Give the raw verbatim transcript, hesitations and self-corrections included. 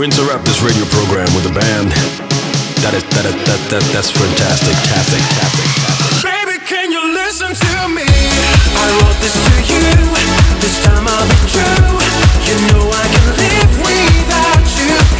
We interrupt this radio program with a band that is that is, that that that's fantastic, fantastic, fantastic. Baby, can you listen to me? I wrote this to you. This time I'll be true. You know I can live without you.